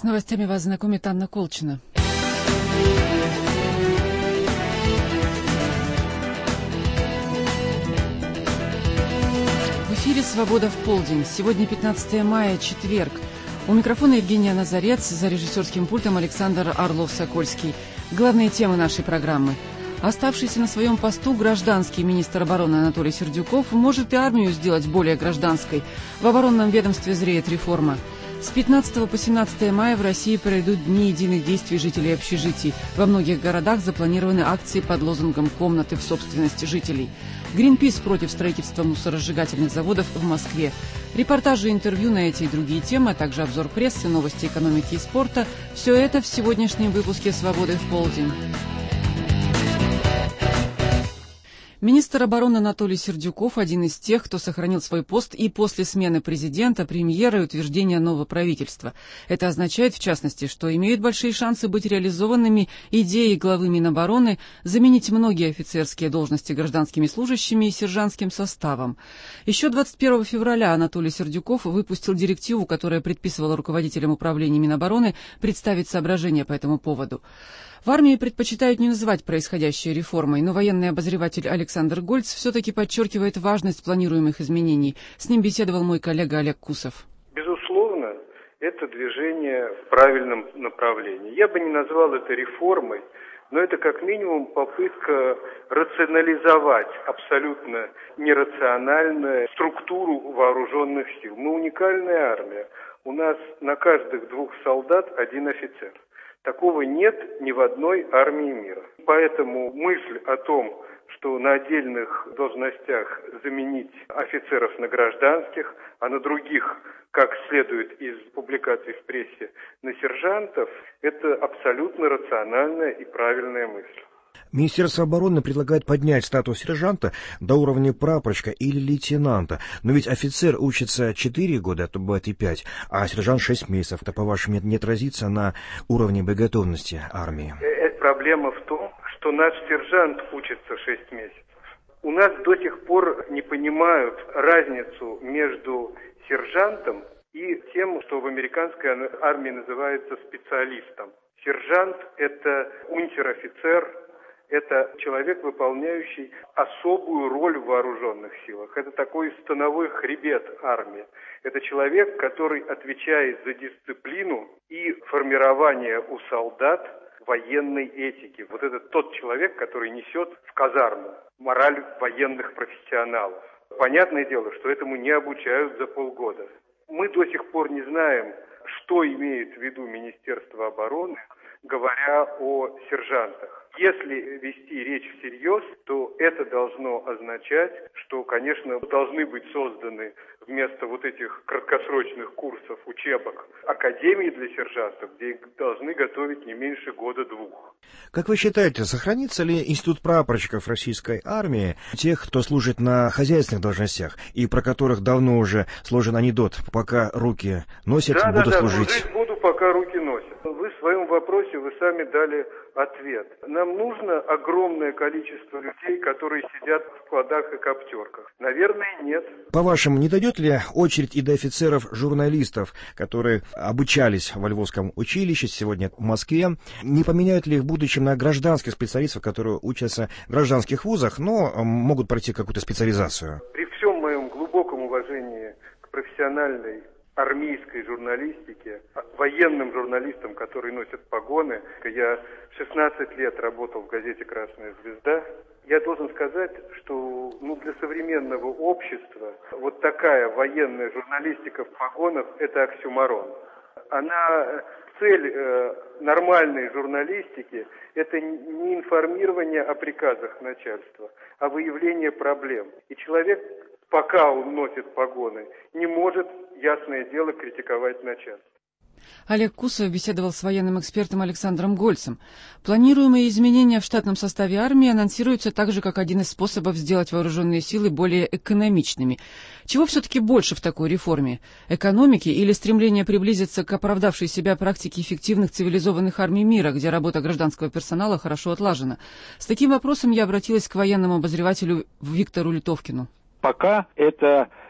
С новостями вас знакомит Анна Колчина. В эфире «Свобода в полдень». Сегодня 15 мая, четверг. У микрофона Евгения Назарец, за режиссерским пультом Александр Орлов-Сокольский. Главные темы нашей программы. Оставшийся на своем посту гражданский министр обороны Анатолий Сердюков может и армию сделать более гражданской. В оборонном ведомстве зреет реформа. С 15 по 17 мая в России пройдут дни единых действий жителей общежитий. Во многих городах запланированы акции под лозунгом «Комнаты в собственности жителей». Гринпис против строительства мусоросжигательных заводов в Москве. Репортажи и интервью на эти и другие темы, а также обзор прессы, новости экономики и спорта – все это в сегодняшнем выпуске «Свободы в полдень». Министр обороны Анатолий Сердюков – один из тех, кто сохранил свой пост и после смены президента, премьера и утверждения нового правительства. Это означает, в частности, что имеют большие шансы быть реализованными идеи главы Минобороны заменить многие офицерские должности гражданскими служащими и сержантским составом. Еще 21 февраля Анатолий Сердюков выпустил директиву, которая предписывала руководителям управления Минобороны представить соображения по этому поводу. В армии предпочитают не называть происходящее реформой, но военный обозреватель Александр Гольц все-таки подчеркивает важность планируемых изменений. С ним беседовал мой коллега Олег Кусов. Безусловно, это движение в правильном направлении. Я бы не назвал это реформой, но это как минимум попытка рационализовать абсолютно нерациональную структуру вооруженных сил. Мы уникальная армия. У нас на каждых 2 солдат 1 офицер. Такого нет ни в одной армии мира. Поэтому мысль о том, что на отдельных должностях заменить офицеров на гражданских, а на других, как следует из публикаций в прессе, на сержантов, это абсолютно рациональная и правильная мысль. Министерство обороны предлагает поднять статус сержанта до уровня прапорщика или лейтенанта. Но ведь офицер учится 4 года, а то бывает и 5, а сержант 6 месяцев. Это, по-вашему, не отразится на уровне боеготовности армии? Проблема в том, что наш сержант учится 6 месяцев. У нас до сих пор не понимают разницу между сержантом и тем, что в американской армии называется специалистом. Сержант – это унтер-офицер, это человек, выполняющий особую роль в вооруженных силах. Это такой становой хребет армии. Это человек, который отвечает за дисциплину и формирование у солдат военной этики. Вот это тот человек, который несет в казарму мораль военных профессионалов. Понятное дело, что этому не обучают за полгода. Мы до сих пор не знаем, что имеет в виду Министерство обороны, говоря о сержантах. Если вести речь всерьез, то это должно означать, что, конечно, должны быть созданы вместо вот этих краткосрочных курсов, учебок, академии для сержантов, где их должны готовить не меньше 1-2 года. Как вы считаете, сохранится ли институт прапорщиков российской армии, тех, кто служит на хозяйственных должностях, и про которых давно уже сложен анекдот, пока руки носят, буду служить? Служить буду, пока руки носят. Вы в своем вопросе сами дали ответ. Нам нужно огромное количество людей, которые сидят в складах и коптерках. Наверное, нет. По-вашему, не дойдет ли очередь и до офицеров-журналистов, которые обучались во Львовском училище, сегодня в Москве? Не поменяют ли их в будущем на гражданских специалистов, которые учатся в гражданских вузах, но могут пройти какую-то специализацию? При всем моем глубоком уважении к профессиональной армейской журналистике, военным журналистам, которые носят погоны. Я 16 лет работал в газете «Красная звезда». Я должен сказать, что для современного общества вот такая военная журналистика в погонах – это оксюморон. Цель нормальной журналистики – это не информирование о приказах начальства, а выявление проблем. И человек, пока он носит погоны, не может, ясное дело, критиковать начальство. Олег Кусов беседовал с военным экспертом Александром Гольцем. Планируемые изменения в штатном составе армии анонсируются также как один из способов сделать вооруженные силы более экономичными. Чего все-таки больше в такой реформе? Экономики или стремление приблизиться к оправдавшей себя практике эффективных цивилизованных армий мира, где работа гражданского персонала хорошо отлажена? С таким вопросом я обратилась к военному обозревателю Виктору Литовкину. Пока это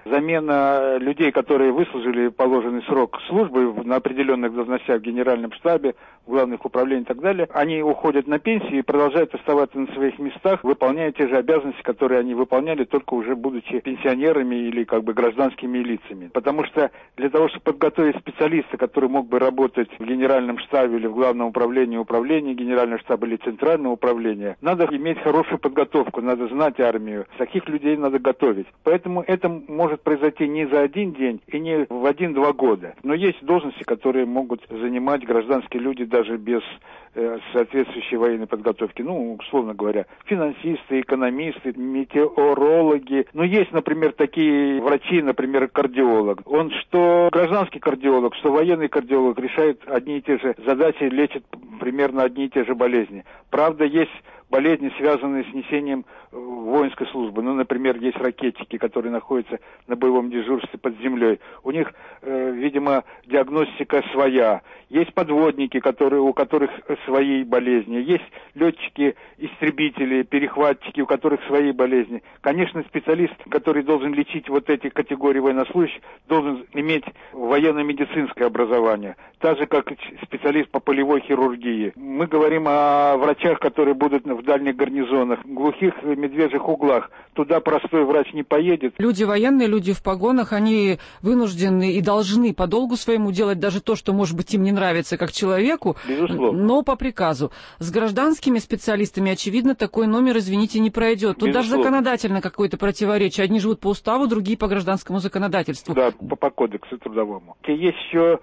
замена людей, которые выслужили положенный срок службы на определенных должностях в Генеральном штабе, в главных управлениях и так далее, они уходят на пенсию и продолжают оставаться на своих местах, выполняя те же обязанности, которые они выполняли, только уже будучи пенсионерами или гражданскими лицами. Потому что для того, чтобы подготовить специалиста, который мог бы работать в Генеральном штабе или в Главном управлении Генерального штаба или Центрального управления, надо иметь хорошую подготовку, надо знать армию. Таких людей надо готовить. Поэтому это может произойти не за один день и не в 1-2 года. Но есть должности, которые могут занимать гражданские люди даже без соответствующей военной подготовки. Условно говоря, финансисты, экономисты, метеорологи. Но есть, например, такие врачи, например, кардиолог. Он что гражданский кардиолог, что военный кардиолог решает одни и те же задачи, лечит примерно одни и те же болезни. Правда, есть болезни, связанные с несением воинской службы. Например, есть ракетчики, которые находятся на боевом дежурстве под землей. У них, видимо, диагностика своя. Есть подводники, у которых свои болезни. Есть летчики-истребители, перехватчики, у которых свои болезни. Конечно, специалист, который должен лечить вот эти категории военнослужащих, должен иметь военно-медицинское образование. Так же, как специалист по полевой хирургии. Мы говорим о врачах, которые будут в дальних гарнизонах, глухих медвежьих углах. Туда простой врач не поедет. Люди военные, люди в погонах, они вынуждены и должны по долгу своему делать даже то, что, может быть, им не нравится как человеку, безусловно, но по приказу. С гражданскими специалистами, очевидно, такой номер, извините, не пройдет. Тут даже законодательно какое-то противоречие. Одни живут по уставу, другие по гражданскому законодательству. Да, по кодексу трудовому. Есть еще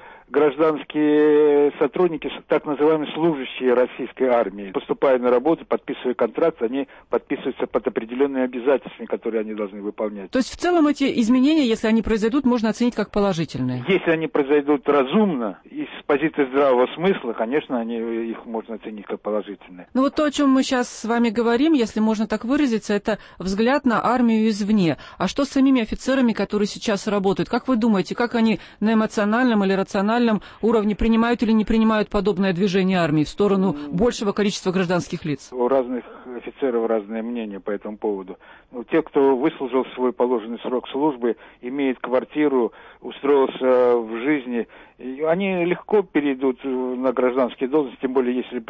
гражданские сотрудники, так называемые служащие российской армии. Поступая на работу, подписывая контракт, они подписываются под определенные обязательства, которые они должны выполнять. То есть в целом эти изменения, если они произойдут, можно оценить как положительные? Если они произойдут разумно и с позиции здравого смысла, конечно, их можно оценить как положительные. То, о чем мы сейчас с вами говорим, если можно так выразиться, это взгляд на армию извне. А что с самими офицерами, которые сейчас работают? Как вы думаете, как они на эмоциональном или рациональном уровне принимают или не принимают подобное движение армии в сторону большего количества гражданских лиц? У разных офицеров разное мнение по этому поводу. Те, кто выслужил свой положенный срок службы, имеет квартиру, устроился в жизни, они легко перейдут на гражданские должности, тем более, если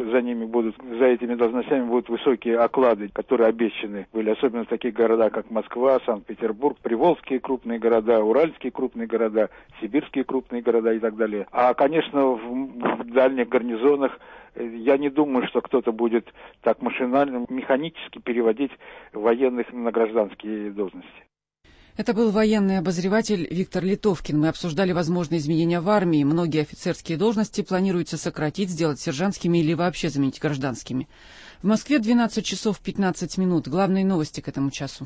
за этими должностями будут высокие оклады, которые обещаны были, особенно в таких городах, как Москва, Санкт-Петербург, приволжские крупные города, уральские крупные города, сибирские крупные города и так далее. А, конечно, в дальних гарнизонах я не думаю, что кто-то будет так машинально, механически переводить военных на гражданские должности. Это был военный обозреватель Виктор Литовкин. Мы обсуждали возможные изменения в армии. Многие офицерские должности планируется сократить, сделать сержантскими или вообще заменить гражданскими. В Москве 12 часов 15 минут. Главные новости к этому часу.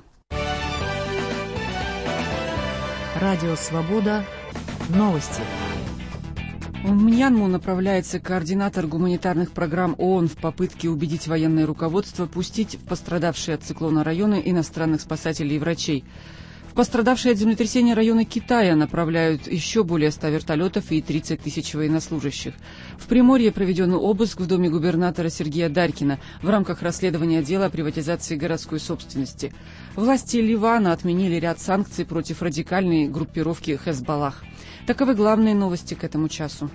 Радио «Свобода». Новости. В Мьянму направляется координатор гуманитарных программ ООН в попытке убедить военное руководство пустить в пострадавшие от циклона районы иностранных спасателей и врачей. В пострадавшие от землетрясения районы Китая направляют еще более 100 вертолетов и 30 тысяч военнослужащих. В Приморье проведен обыск в доме губернатора Сергея Дарькина в рамках расследования дела о приватизации городской собственности. Власти Ливана отменили ряд санкций против радикальной группировки Хезболлах. Таковы главные новости к этому часу.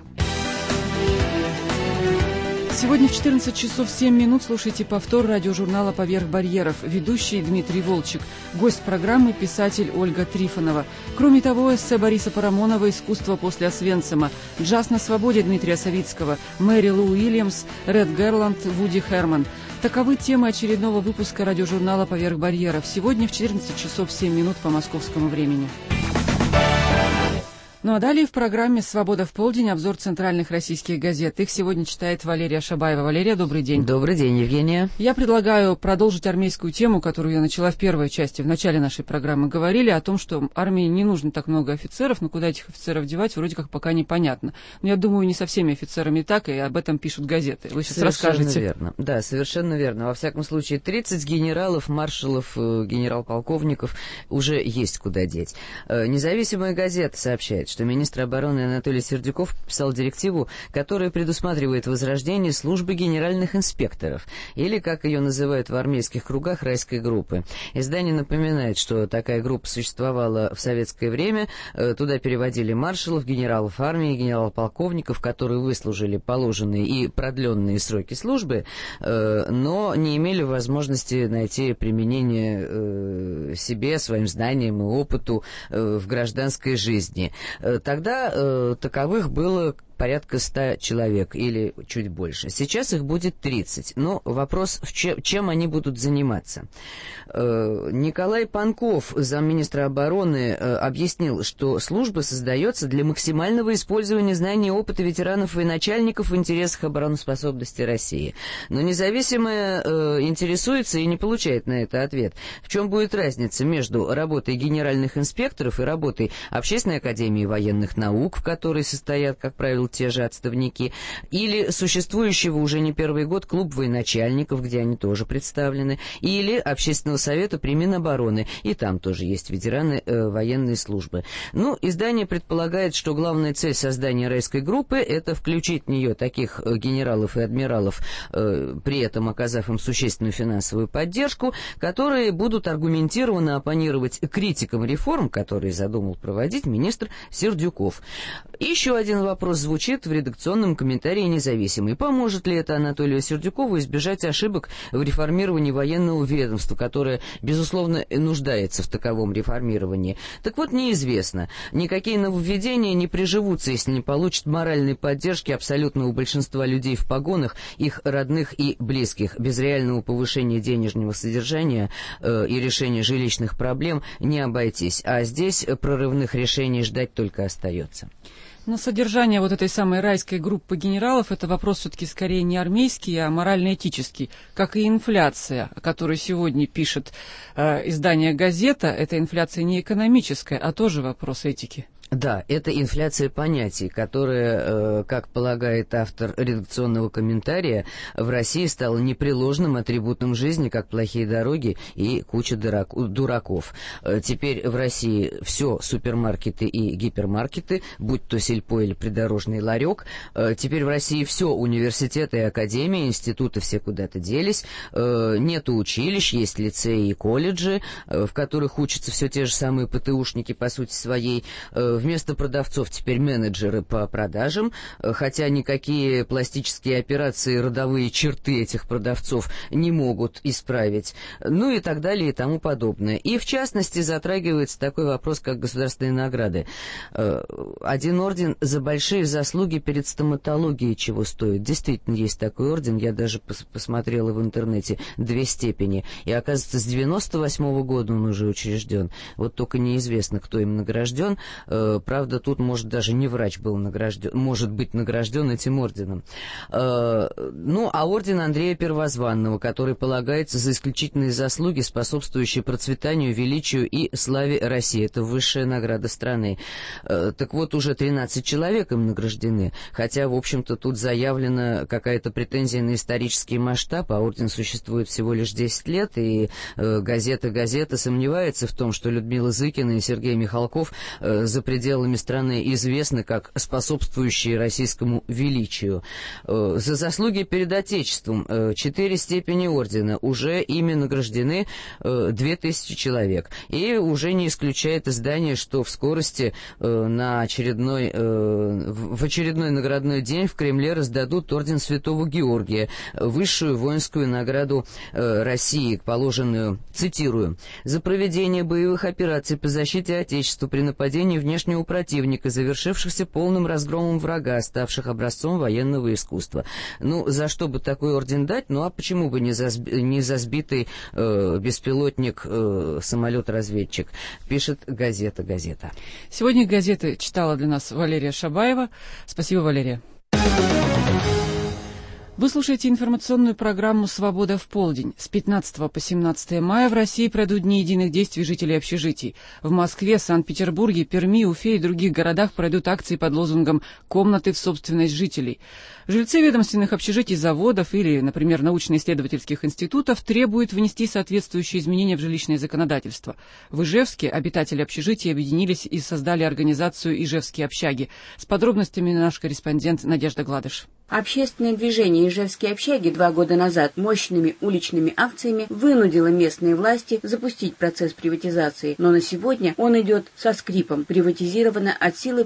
Сегодня в 14 часов 7 минут слушайте повтор радиожурнала «Поверх барьеров». Ведущий Дмитрий Волчек. Гость программы писатель Ольга Трифонова. Кроме того, эссе Бориса Парамонова «Искусство после Освенцима», «Джаз на свободе» Дмитрия Савицкого, Мэри Лу Уильямс, Ред Герланд, Вуди Херман. Таковы темы очередного выпуска радиожурнала «Поверх барьеров». Сегодня в 14 часов 7 минут по московскому времени. Ну а далее в программе «Свобода в полдень» обзор центральных российских газет. Их сегодня читает Валерия Шабаева. Валерия, добрый день. Добрый день, Евгения. Я предлагаю продолжить армейскую тему, которую я начала в первой части. В начале нашей программы говорили о том, что армии не нужно так много офицеров, но куда этих офицеров девать, вроде как пока непонятно. Но я думаю, не со всеми офицерами так, и об этом пишут газеты. Вы сейчас расскажете. Совершенно верно. Да, совершенно верно. Во всяком случае, 30 генералов, маршалов, генерал-полковников уже есть куда деть. Независимая газета сообщает, что министр обороны Анатолий Сердюков подписал директиву, которая предусматривает возрождение службы генеральных инспекторов, или, как ее называют в армейских кругах, райской группы. Издание напоминает, что такая группа существовала в советское время. Туда переводили маршалов, генералов армии, генерал-полковников, которые выслужили положенные и продленные сроки службы, но не имели возможности найти применение себе, своим знаниям и опыту в гражданской жизни. Тогда таковых было порядка 100 человек или чуть больше. Сейчас их будет 30. Но вопрос, чем они будут заниматься. Николай Панков, замминистра обороны, объяснил, что служба создается для максимального использования знаний и опыта ветеранов и начальников в интересах обороноспособности России. Но независимое интересуется и не получает на это ответ. В чем будет разница между работой генеральных инспекторов и работой Общественной академии военных наук, в которой состоят, как правило, те же отставники, или существующего уже не первый год клуб военачальников, где они тоже представлены, или Общественного совета при Минобороны, и там тоже есть ветераны военной службы. Ну, издание предполагает, что главная цель создания райской группы — это включить в нее таких генералов и адмиралов, при этом оказав им существенную финансовую поддержку, которые будут аргументированно оппонировать критикам реформ, которые задумал проводить министр Сердюков. Еще один вопрос звучит в редакционном комментарии «Независимый». Поможет ли это Анатолию Сердюкову избежать ошибок в реформировании военного ведомства, которое, безусловно, нуждается в таковом реформировании? Так вот, неизвестно. Никакие нововведения не приживутся, если не получат моральной поддержки абсолютного большинства людей в погонах, их родных и близких. Без реального повышения денежного содержания и решения жилищных проблем не обойтись. А здесь прорывных решений ждать только остается. Но содержание вот этой самой райской группы генералов — это вопрос все-таки скорее не армейский, а морально-этический, как и инфляция, о которой сегодня пишет издание «Газета». Эта инфляция не экономическая, а тоже вопрос этики. Да, это инфляция понятий, которая, как полагает автор редакционного комментария, в России стала непреложным атрибутом жизни, как плохие дороги и куча дураков. Теперь в России все супермаркеты и гипермаркеты, будь то сельпо или придорожный ларек. Теперь в России все университеты и академии, институты все куда-то делись. Нету училищ, есть лицеи и колледжи, в которых учатся все те же самые ПТУшники по сути своей. Вместо продавцов теперь менеджеры по продажам, хотя никакие пластические операции, родовые черты этих продавцов не могут исправить. Ну и так далее и тому подобное. И в частности затрагивается такой вопрос, как государственные награды. Один орден за большие заслуги перед стоматологией чего стоит. Действительно есть такой орден, я даже посмотрела в интернете, 2 степени. И оказывается, с 98-го года он уже учрежден. Вот только неизвестно, кто им награжден. Правда, тут, может, даже не врач был награжден, может быть награжден этим орденом. Ну, а орден Андрея Первозванного, который полагается за исключительные заслуги, способствующие процветанию, величию и славе России. Это высшая награда страны. Так вот, уже 13 человек им награждены, хотя, в общем-то, тут заявлена какая-то претензия на исторический масштаб, а орден существует всего лишь 10 лет, и газета сомневается в том, что Людмила Зыкина и Сергей Михалков за пределами страны известны как способствующие российскому величию. За заслуги перед Отечеством 4 степени ордена, уже ими награждены 2000 человек. И уже не исключает издание, что в скорости в очередной наградной день в Кремле раздадут орден Святого Георгия, высшую воинскую награду России, положенную, цитирую, «за проведение боевых операций по защите Отечества при нападении внешнего противника, завершившихся полным разгромом врага, ставших образцом военного искусства». Ну, за что бы такой орден дать? Ну, а почему бы не за сбитый беспилотник самолет-разведчик? Пишет газета. Сегодня газеты читала для нас Валерия Шабаева. Спасибо, Валерия. Вы слушаете информационную программу «Свобода в полдень». С 15 по 17 мая в России пройдут дни единых действий жителей общежитий. В Москве, Санкт-Петербурге, Перми, Уфе и других городах пройдут акции под лозунгом «Комнаты в собственность жителей». Жильцы ведомственных общежитий, заводов или, например, научно-исследовательских институтов требуют внести соответствующие изменения в жилищное законодательство. В Ижевске обитатели общежитий объединились и создали организацию «Ижевские общаги». С подробностями наш корреспондент Надежда Гладыш. Общественное движение «Ижевские общаги» 2 года назад мощными уличными акциями вынудило местные власти запустить процесс приватизации, но на сегодня он идет со скрипом. Приватизировано от силы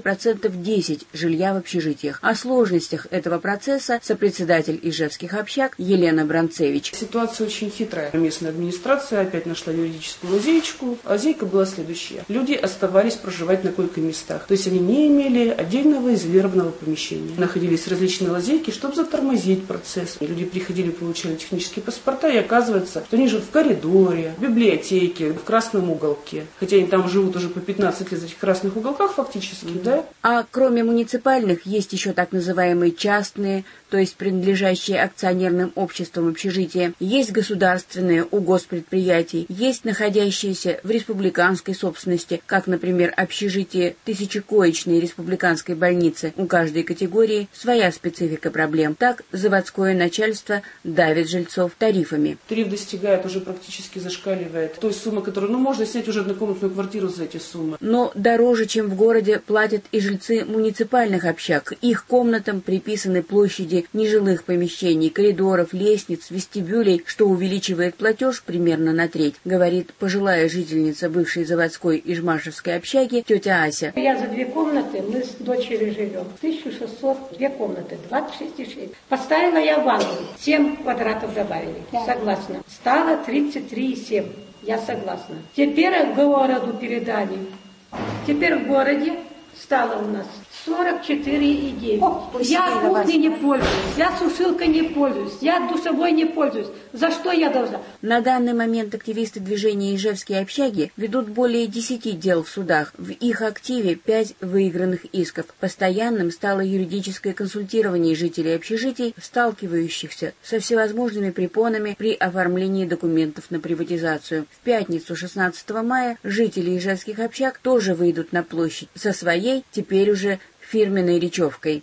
10% жилья в общежитиях. О сложностях этого процесса сопредседатель Ижевских общаг Елена Бранцевич. Ситуация очень хитрая. Местная администрация опять нашла юридическую лазейку. Лазейка была следующая. Люди оставались проживать на койко-местах. То есть они не имели отдельного изолированного помещения. Находились различные лазейки, чтобы затормозить процесс. Люди приходили, получали технические паспорта, и оказывается, что они живут в коридоре, в библиотеке, в красном уголке. Хотя они там живут уже по 15 лет в этих красных уголках фактически, да? А кроме муниципальных, есть еще так называемые частные, то есть принадлежащие акционерным обществам общежития. Есть государственные у госпредприятий, есть находящиеся в республиканской собственности, как, например, общежитие тысячекоечной республиканской больницы. У каждой категории своя специфика проблем. Так, заводское начальство давит жильцов тарифами. Тариф достигает, уже практически зашкаливает той суммы, которую, можно снять уже однокомнатную квартиру за эти суммы. Но дороже, чем в городе, платят и жильцы муниципальных общаг. К их комнатам приписаны площади нежилых помещений, коридоров, лестниц, вестибюлей, что увеличивает платеж примерно на треть, говорит пожилая жительница бывшей заводской ижмашевской общаги тетя Ася. Я за 2 комнаты, мы с дочерью живем. 1600, 2 комнаты, 26,6. Поставила я ванну, 7 квадратов добавили. Согласна. Стало 33,7. Я согласна. Теперь к городу передали. Теперь в городе стало у нас 44,9. Я кухней не пользуюсь, я сушилкой не пользуюсь, я душевой не пользуюсь. За что я должна? На данный момент активисты движения «Ижевские общаги» ведут более 10 дел в судах. В их активе 5 выигранных исков. Постоянным стало юридическое консультирование жителей общежитий, сталкивающихся со всевозможными препонами при оформлении документов на приватизацию. В пятницу 16 мая жители Ижевских общаг тоже выйдут на площадь со своей, теперь уже фирменной речевкой.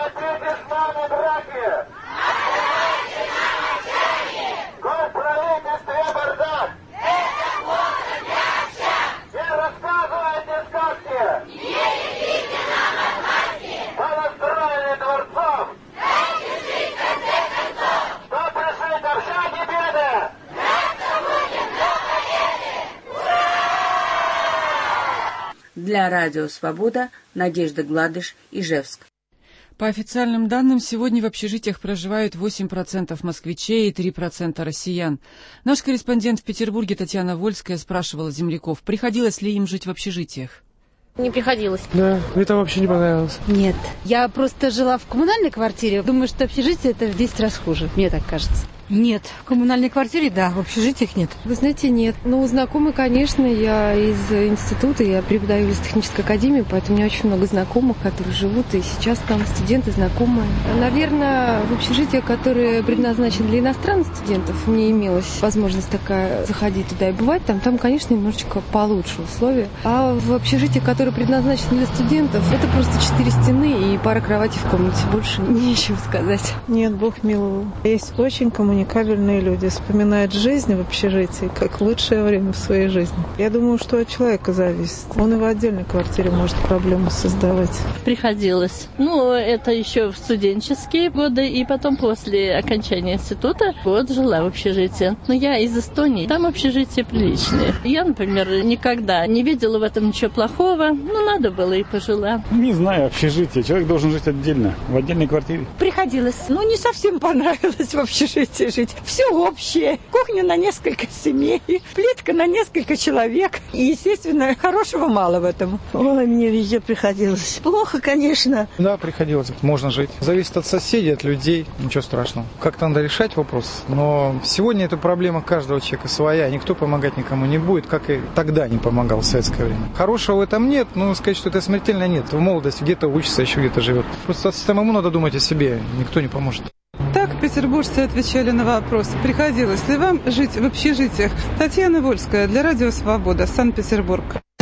Для радио «Свобода» Надежда Гладыш, Ижевск. По официальным данным, сегодня в общежитиях проживают 8% москвичей и 3% россиян. Наш корреспондент в Петербурге Татьяна Вольская спрашивала земляков, приходилось ли им жить в общежитиях. Не приходилось. Да, мне там вообще не понравилось. Нет, я просто жила в коммунальной квартире. Думаю, что общежитие это в 10 раз хуже, мне так кажется. Нет, в коммунальной квартире, да, в общежитиях нет. Вы знаете, нет. Ну, знакомые, конечно, я из института, я преподаю в технической академии, поэтому у меня очень много знакомых, которые живут, и сейчас там студенты знакомые. Наверное, в общежитиях, которые предназначены для иностранных студентов, мне имелась возможность такая заходить туда и бывать там, конечно, немножечко получше условия. А в общежитиях, которые предназначены для студентов, это просто 4 стены и пара кроватей в комнате, больше нечего сказать. Нет, Бог миловал. Есть очень коммуникабельные люди, вспоминают жизнь в общежитии как лучшее время в своей жизни. Я думаю, что от человека зависит. Он и в отдельной квартире может проблемы создавать. Приходилось. Это еще в студенческие годы, и потом после окончания института год жила в общежитии. Но я из Эстонии, там общежития приличные. Я, например, никогда не видела в этом ничего плохого, надо было и пожила. Не знаю, общежитие. Человек должен жить отдельно, в отдельной квартире. Приходилось. Не совсем понравилось в общежитии жить. Все общее. Кухня на несколько семей, плитка на несколько человек. И, естественно, хорошего мало в этом. Ой, мне везде приходилось. Плохо, конечно. Да, приходилось. Можно жить. Зависит от соседей, от людей. Ничего страшного. Как-то надо решать вопрос. Но сегодня эта проблема каждого человека своя. Никто помогать никому не будет, как и тогда не помогал в советское время. Хорошего в этом нет, но сказать, что это смертельно нет. В молодости где-то учится, еще где-то живет. Просто самому надо думать о себе. Никто не поможет. Так, петербуржцы отвечали на вопросы, приходилось ли вам жить в общежитиях. Татьяна Вольская для Радио Свобода, Санкт-Петербург.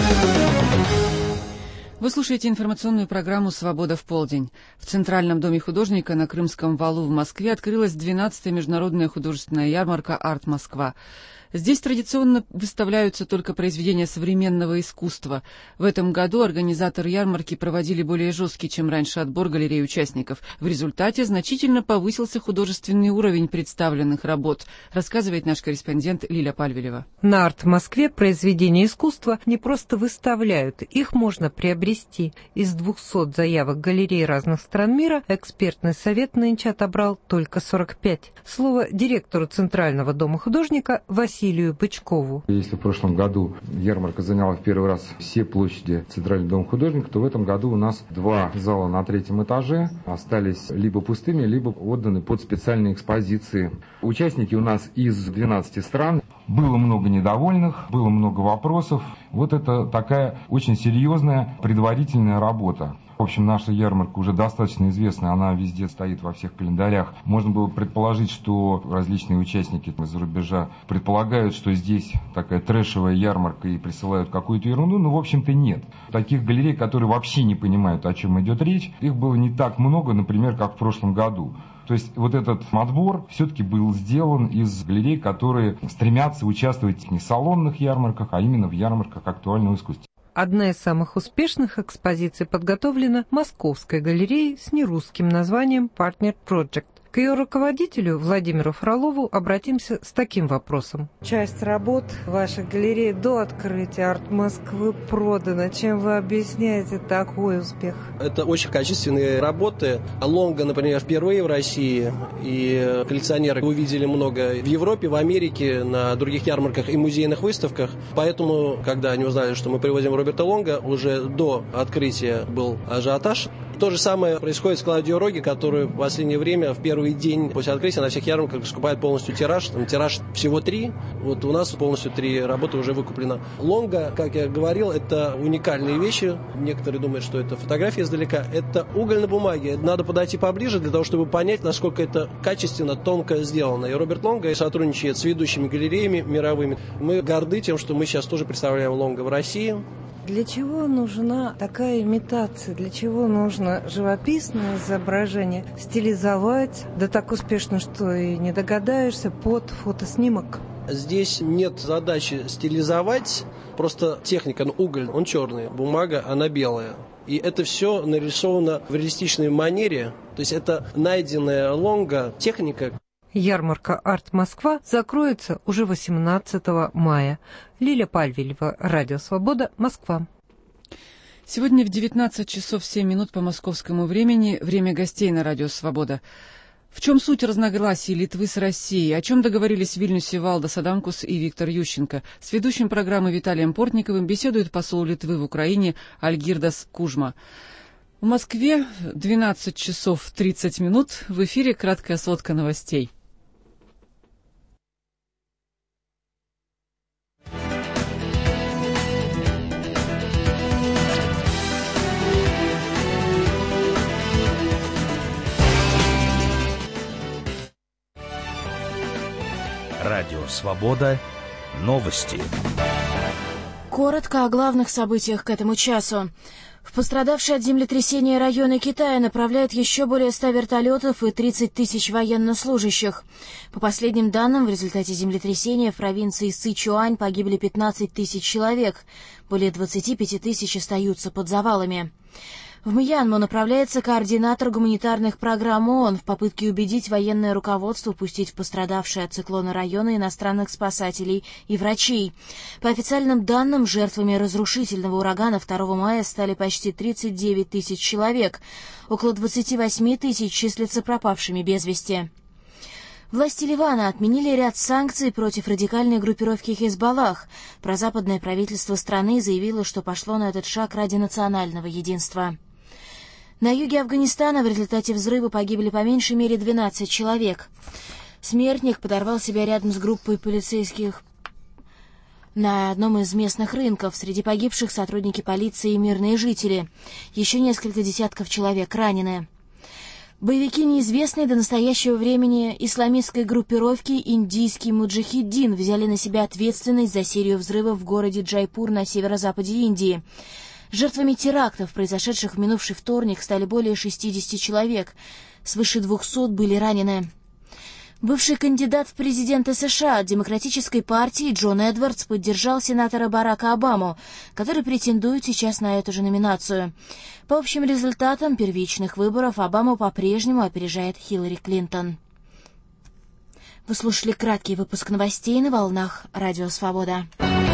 Вы слушаете информационную программу «Свобода в полдень». В Центральном доме художника на Крымском валу в Москве открылась 12-я международная художественная ярмарка «Арт Москва». Здесь традиционно выставляются только произведения современного искусства. В этом году организаторы ярмарки проводили более жесткий, чем раньше, отбор галерей-участников. В результате значительно повысился художественный уровень представленных работ, рассказывает наш корреспондент Лиля Пальвелева. На «Арт-Москве» произведения искусства не просто выставляют, их можно приобрести. Из 200 заявок галерей разных стран мира экспертный совет нынче отобрал только 45. Слово директору Центрального дома художника Василию Бычкову. Если в прошлом году ярмарка заняла в первый раз все площади Центрального дома художника, то в этом году у нас 2 зала на 3-м этаже остались либо пустыми, либо отданы под специальные экспозиции. Участники у нас из 12 стран. Было много недовольных, было много вопросов. Вот это такая очень серьезная предварительная работа. В общем, наша ярмарка уже достаточно известна, она везде стоит во всех календарях. Можно было предположить, что различные участники из-за рубежа предполагают, что здесь такая трэшевая ярмарка и присылают какую-то ерунду, но в общем-то нет. Таких галерей, которые вообще не понимают, о чем идет речь, их было не так много, например, как в прошлом году. То есть вот этот отбор все-таки был сделан из галерей, которые стремятся участвовать не в салонных ярмарках, а именно в ярмарках актуального искусства. Одна из самых успешных экспозиций подготовлена Московской галереей с нерусским названием «Partner Project». К ее руководителю Владимиру Фролову обратимся с таким вопросом. Часть работ вашей галереи до открытия Арт Москвы продана. Чем вы объясняете такой успех? Это очень качественные работы. Лонга, например, впервые в России, и коллекционеры увидели много в Европе, в Америке, на других ярмарках и музейных выставках. Поэтому, когда они узнали, что мы привозим Роберта Лонга, уже до открытия был ажиотаж. То же самое происходит с Клаудио Роги, который в последнее время, в первый день после открытия, на всех ярмарках скупает полностью тираж. Там тираж всего 3. Вот у нас полностью 3 работы уже выкуплено. Лонга, как я говорил, это уникальные вещи. Некоторые думают, что это фотография издалека. Это уголь на бумаге. Надо подойти поближе для того, чтобы понять, насколько это качественно, тонко сделано. И Роберт Лонга сотрудничает с ведущими галереями мировыми. Мы горды тем, что мы сейчас тоже представляем Лонга в России. Для чего нужна такая имитация? Для чего нужно живописное изображение стилизовать, да так успешно, что и не догадаешься, под фотоснимок? Здесь нет задачи стилизовать, просто техника, уголь, он черный, бумага, она белая. И это все нарисовано в реалистичной манере, то есть это найденная Лонга техника. Ярмарка «Арт Москва» закроется уже 18 мая. Лиля Пальвелева, Радио Свобода, Москва. Сегодня в 19 часов 7 минут по московскому времени время гостей на Радио Свобода. В чем суть разногласий Литвы с Россией? О чем договорились в Вильнюсе Валдас Адамкус и Виктор Ющенко? С ведущим программы Виталием Портниковым беседует посол Литвы в Украине Альгирдас Кужма. В Москве 12 часов 30 минут. В эфире краткая сводка новостей. Радио «Свобода». Новости. Коротко о главных событиях к этому часу. В пострадавшие от землетрясения районы Китая направляют еще более 100 вертолетов и 30 тысяч военнослужащих. По последним данным, в результате землетрясения в провинции Сычуань погибли 15 тысяч человек. Более 25 тысяч остаются под завалами. В Мьянму направляется координатор гуманитарных программ ООН в попытке убедить военное руководство пустить в пострадавшие от циклона районы иностранных спасателей и врачей. По официальным данным, жертвами разрушительного урагана 2 мая стали почти 39 тысяч человек. Около 28 тысяч числятся пропавшими без вести. Власти Ливана отменили ряд санкций против радикальной группировки Хизбаллах. Прозападное правительство страны заявило, что пошло на этот шаг ради национального единства. На юге Афганистана в результате взрыва погибли по меньшей мере 12 человек. Смертник подорвал себя рядом с группой полицейских на одном из местных рынков. Среди погибших сотрудники полиции и мирные жители. Еще несколько десятков человек ранены. Боевики неизвестной до настоящего времени исламистской группировки «Индийский Муджахиддин» взяли на себя ответственность за серию взрывов в городе Джайпур на северо-западе Индии. Жертвами терактов, произошедших в минувший вторник, стали более 60 человек. Свыше 200 были ранены. Бывший кандидат в президенты США от Демократической партии Джон Эдвардс поддержал сенатора Барака Обаму, который претендует сейчас на эту же номинацию. По общим результатам первичных выборов Обама по-прежнему опережает Хиллари Клинтон. Вы слушали краткий выпуск новостей на волнах Радио Свобода.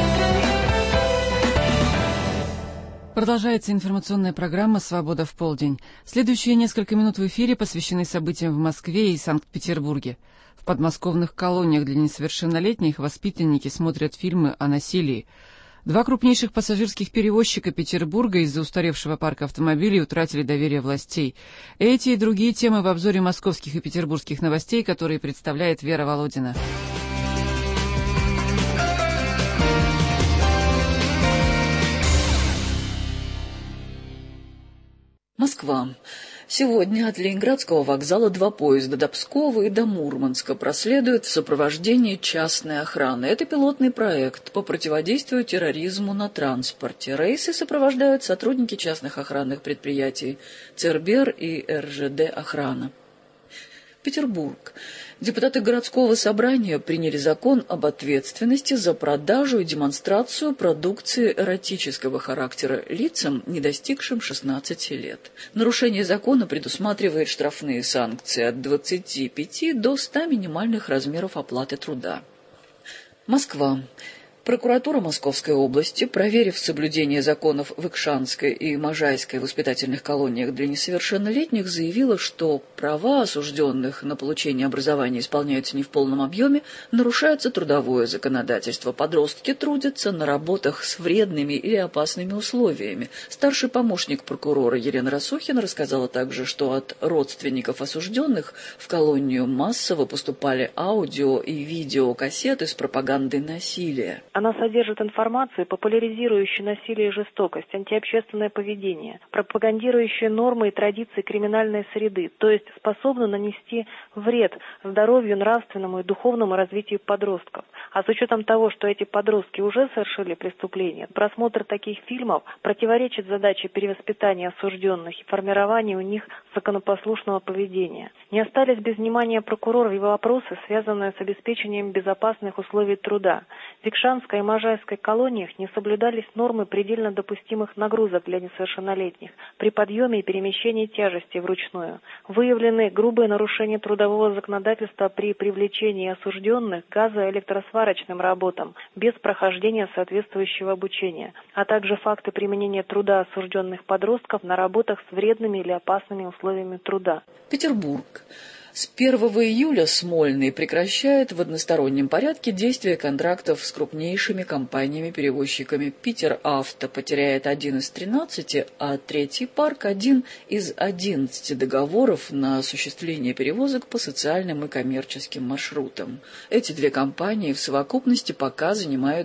Продолжается информационная программа «Свобода в полдень». Следующие несколько минут в эфире посвящены событиям в Москве и Санкт-Петербурге. В подмосковных колониях для несовершеннолетних воспитанники смотрят фильмы о насилии. Два крупнейших пассажирских перевозчика Петербурга из-за устаревшего парка автомобилей утратили доверие властей. Эти и другие темы в обзоре московских и петербургских новостей, которые представляет Вера Володина. Москва. Сегодня от Ленинградского вокзала два поезда до Пскова и до Мурманска проследуют в сопровождении частной охраны. Это пилотный проект по противодействию терроризму на транспорте. Рейсы сопровождают сотрудники частных охранных предприятий ЦРБЕР и РЖД «Охрана». Петербург. Депутаты городского собрания приняли закон об ответственности за продажу и демонстрацию продукции эротического характера лицам, не достигшим 16 лет. Нарушение закона предусматривает штрафные санкции от 25 до 100 минимальных размеров оплаты труда. Москва. Прокуратура Московской области, проверив соблюдение законов в Икшанской и Можайской воспитательных колониях для несовершеннолетних, заявила, что права осужденных на получение образования исполняются не в полном объеме, нарушается трудовое законодательство. Подростки трудятся на работах с вредными или опасными условиями. Старший помощник прокурора Елена Росухина рассказала также, что от родственников осужденных в колонию массово поступали аудио и видеокассеты с пропагандой насилия. Она содержит информацию, популяризирующую насилие и жестокость, антиобщественное поведение, пропагандирующую нормы и традиции криминальной среды, то есть способна нанести вред здоровью, нравственному и духовному развитию подростков. А с учетом того, что эти подростки уже совершили преступления, просмотр таких фильмов противоречит задаче перевоспитания осужденных и формирования у них законопослушного поведения. Не остались без внимания прокурора и вопросы, связанные с обеспечением безопасных условий труда. В Икшанской и Можайской колониях не соблюдались нормы предельно допустимых нагрузок для несовершеннолетних при подъеме и перемещении тяжести вручную. Выявлены грубые нарушения трудового законодательства при привлечении осужденных к газо- и электросварочным работам без прохождения соответствующего обучения, а также факты применения труда осужденных подростков на работах с вредными или опасными условиями труда. Петербург. С 1 июля Смольный прекращает в одностороннем порядке действие контрактов с крупнейшими компаниями-перевозчиками. Питер-Авто потеряет 1 из 13, а Третий парк – 1 из 11 договоров на осуществление перевозок по социальным и коммерческим маршрутам. Эти две компании в совокупности пока занимают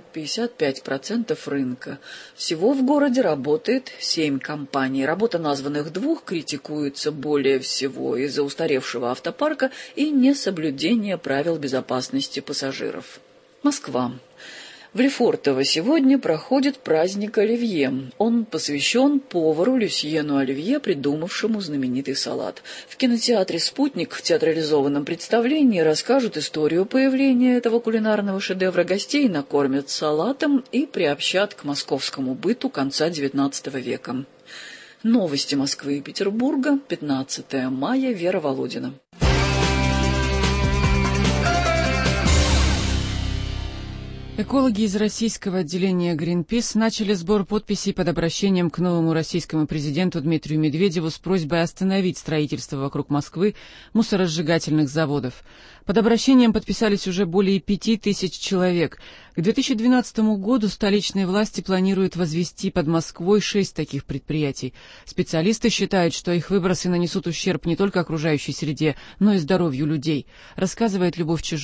55% рынка. Всего в городе работает 7 компаний. Работа названных двух критикуется более всего из-за устаревшего автопарка и несоблюдения правил безопасности пассажиров. Москва. В Лефортово сегодня проходит праздник Оливье. Он посвящен повару Люсьену Оливье, придумавшему знаменитый салат. В кинотеатре «Спутник» в театрализованном представлении расскажут историю появления этого кулинарного шедевра, гостей накормят салатом и приобщат к московскому быту конца XIX века. Новости Москвы и Петербурга, 15 мая, Вера Володина. Экологи из российского отделения Greenpeace начали сбор подписей под обращением к новому российскому президенту Дмитрию Медведеву с просьбой остановить строительство вокруг Москвы мусоросжигательных заводов. Под обращением подписались уже более 5000 человек. К 2012 году столичные власти планируют возвести под Москвой 6 таких предприятий. Специалисты считают, что их выбросы нанесут ущерб не только окружающей среде, но и здоровью людей, рассказывает Любовь Чижова.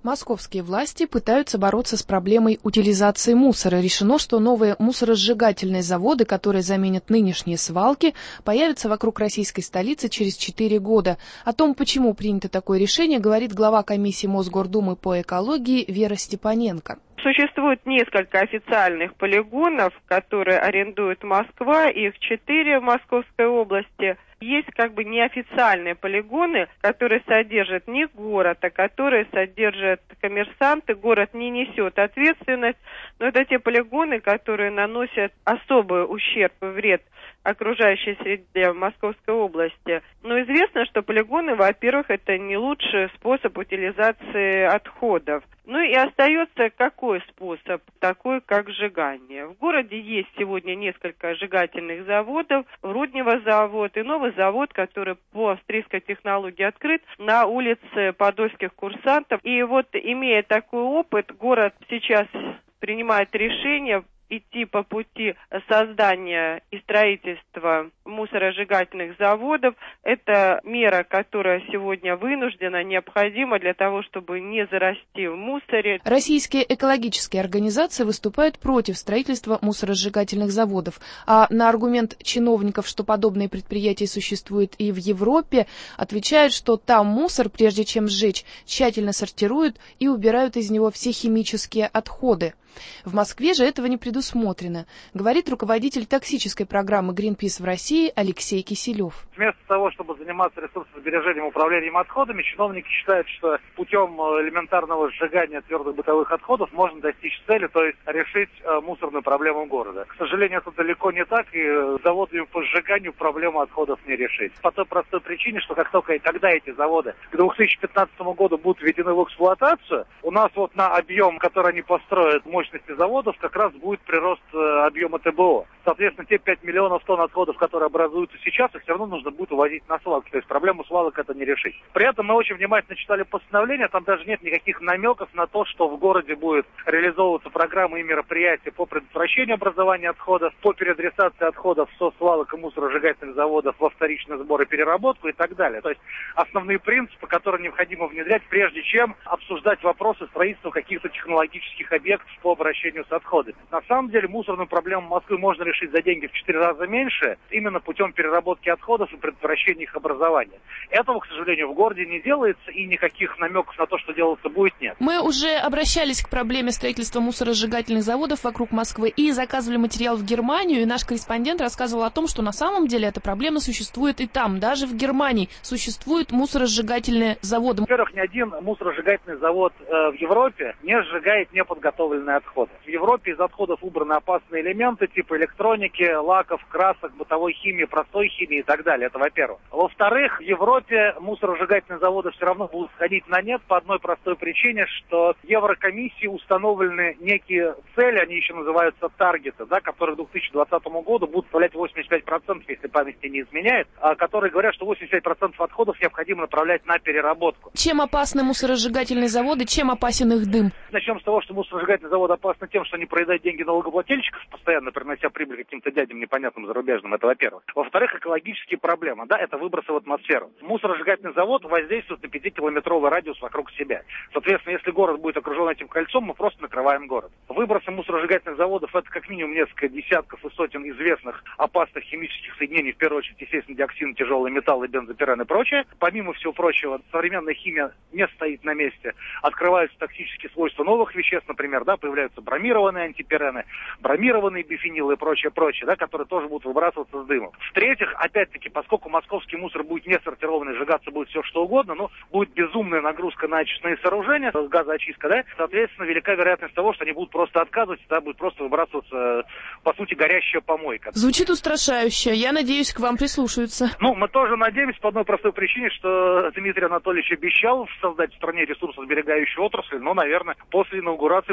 Московские власти пытаются бороться с проблемой утилизации мусора. Решено, что новые мусоросжигательные заводы, которые заменят нынешние свалки, появятся вокруг российской столицы через 4 года. О том, почему принято такое решение, говорит глава комиссии Мосгордумы по экологии Вера Степаненко. Существует несколько официальных полигонов, которые арендует Москва, их 4 в Московской области. Есть неофициальные полигоны, которые содержат не город, а которые содержат коммерсанты. Город не несет ответственность, но это те полигоны, которые наносят особый ущерб и вред окружающей среде в Московской области. Но известно, что полигоны, во-первых, это не лучший способ утилизации отходов. Ну и остается какой способ? Такой, как сжигание. В городе есть сегодня несколько сжигательных заводов, Руднево завод и новый завод, который по австрийской технологии открыт на улице Подольских курсантов. И вот, имея такой опыт, город сейчас принимает решение идти по пути создания и строительства мусоросжигательных заводов. Это мера, которая сегодня вынуждена, необходима для того, чтобы не зарасти в мусоре. Российские экологические организации выступают против строительства мусоросжигательных заводов. А на аргумент чиновников, что подобные предприятия существуют и в Европе, отвечают, что там мусор, прежде чем сжечь, тщательно сортируют и убирают из него все химические отходы. В Москве же этого не предусмотрено, говорит руководитель токсической программы Greenpeace в России Алексей Киселев. Вместо того, чтобы заниматься ресурсосбережением и управлением отходами, чиновники считают, что путем элементарного сжигания твердых бытовых отходов можно достичь цели, то есть решить мусорную проблему города. К сожалению, это далеко не так, и заводами по сжиганию проблему отходов не решить. По той простой причине, что как только тогда эти заводы к 2015 году будут введены в эксплуатацию, у нас на объем, который они построят, мощности заводов, как раз будет прирост объема ТБО. Соответственно, те 5 миллионов тонн отходов, которые образуются сейчас, их все равно нужно будет увозить на свалки. То есть проблему свалок это не решить. При этом мы очень внимательно читали постановление, там даже нет никаких намеков на то, что в городе будет реализовываться программы и мероприятия по предотвращению образования отходов, по переадресации отходов со свалок и мусоросжигательных заводов во вторичный сбор и переработку и так далее. То есть основные принципы, которые необходимо внедрять, прежде чем обсуждать вопросы строительства каких-то технологических объектов по обращению с отходами. На самом деле мусорную проблему Москвы можно решить за деньги в 4 раза меньше, именно путем переработки отходов и предотвращения их образования. Этого, к сожалению, в городе не делается, и никаких намеков на то, что делаться будет, нет. Мы уже обращались к проблеме строительства мусоросжигательных заводов вокруг Москвы и заказывали материал в Германию, и наш корреспондент рассказывал о том, что на самом деле эта проблема существует и там, даже в Германии существуют мусоросжигательные заводы. Во-первых, ни один мусоросжигательный завод в Европе не сжигает неподготовленные отходы. В Европе из отходов убраны опасные элементы типа электроники, лаков, красок, бытовой химии, простой химии и так далее. Это во-первых. Во-вторых, в Европе мусоросжигательные заводы все равно будут сходить на нет по одной простой причине, что Еврокомиссии установлены некие цели, они еще называются таргеты, которые к 2020 году будут составлять 85%, если память не изменяет, которые говорят, что 85% отходов необходимо направлять на переработку. Чем опасны мусоросжигательные заводы, чем опасен их дым? Начнем с того, что мусоросжигательные заводы опасны тем, что они проедают деньги налогоплательщиков, постоянно принося прибыль каким-то дядям непонятным зарубежным, это во-первых. Во-вторых, экологические проблемы, это выбросы в атмосферу. Мусоросжигательный завод воздействует на 5-километровый радиус вокруг себя. Соответственно, если город будет окружен этим кольцом, мы просто накрываем город. Выбросы мусоросжигательных заводов — это как минимум несколько десятков и сотен известных опасных химических соединений, в первую очередь, естественно, диоксины, тяжелые металлы, бензопирен и прочее. Помимо всего прочего, современная химия не стоит на месте. Открываются токсические свойства новых веществ, например, появляются бромированные антипирены, бромированные бифенилы и прочее, которые тоже будут выбрасываться с дымом. В-третьих, опять-таки, поскольку московский мусор будет не сортированный, сжигаться будет все что угодно, будет безумная нагрузка на очистные сооружения, газоочистка, соответственно, велика вероятность того, что они будут просто отказывать, будет просто выбрасываться, по сути, горящая помойка. Звучит устрашающе. Я надеюсь, к вам прислушаются. Мы тоже надеемся по одной простой причине, что Дмитрий Анатольевич обещал создать в стране ресурсосберегающую отрасль, но, наверное, после инаугурации пришло время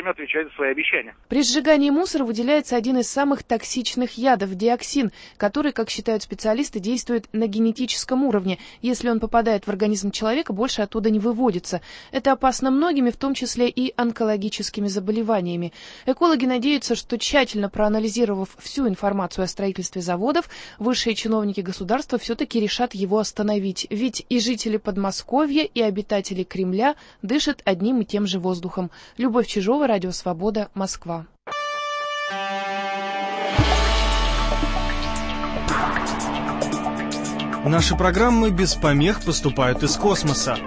время отвечать за свои обещания. При сжигании мусора выделяется один из самых токсичных ядов – диоксин, который, как считают специалисты, действует на генетическом уровне. Если он попадает в организм человека, больше оттуда не выводится. Это опасно многими, в том числе и онкологическими заболеваниями. Экологи надеются, что тщательно проанализировав всю информацию о строительстве заводов, высшие чиновники государства все-таки решат его остановить. Ведь и жители Подмосковья, и обитатели Кремля дышат одним и тем же воздухом. Любовь Чижова, Радио Свобода, Москва. Наши программы без помех поступают из космоса.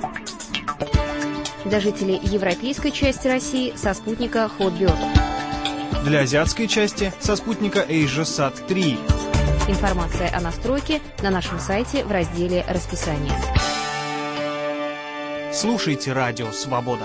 Для жителей европейской части России со спутника Hotbird. Для азиатской части со спутника AsiaSat 3. Информация о настройке на нашем сайте в разделе «Расписание». Слушайте Радио Свобода.